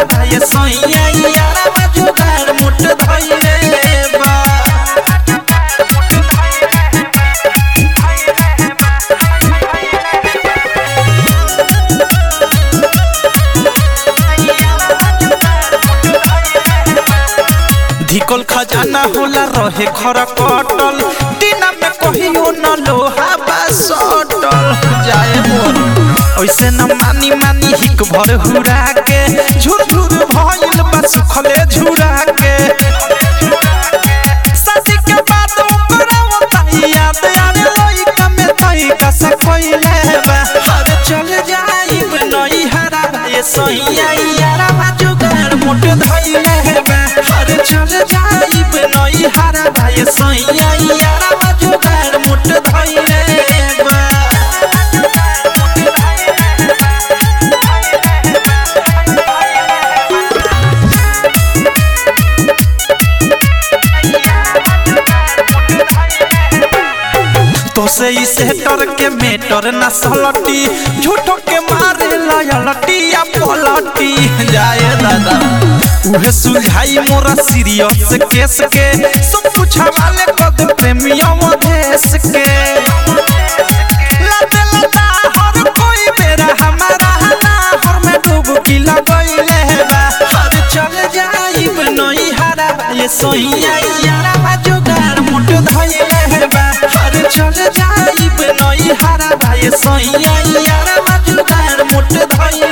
भाई सोइया यारा जुगाड़ मुठ धइले बा धिकल खजाना होला रहे खरा कटल दिना में कहियो न लोहा बा सटल जाए मोर ओइसे न मानी मानी हिक भर हुरा के झुर झुर भइल बा सुखले झुरा के शादी के बाद ओकरा ओता याद आवे लइका में तई कसा कोइले बा हर चल जाइब नई हरा ये सैया यारा जुगाड़ मुठ धइले बा हर चल जाइब नई हरा भाई सैया यारा जुगाड़ मुठ धइले बा तो से इसे डर के मेटर न सलटी झूठो के मारे लयलटी या पलटी जाए दादा उहे सुलझाई मोरा सीरियस केस के सब कुछ हवाले कद प्रेमियों देश के लते लता हर कोई बेरा हमारा ना हर में डुबकी लगइले बा हर चल जाइब नई हरा ये सोइया यारा जुगाड़ मुठ धइले बा हर चल जाइब नई हरा भाई सोइया यारा जुगाड़ मुठ धइले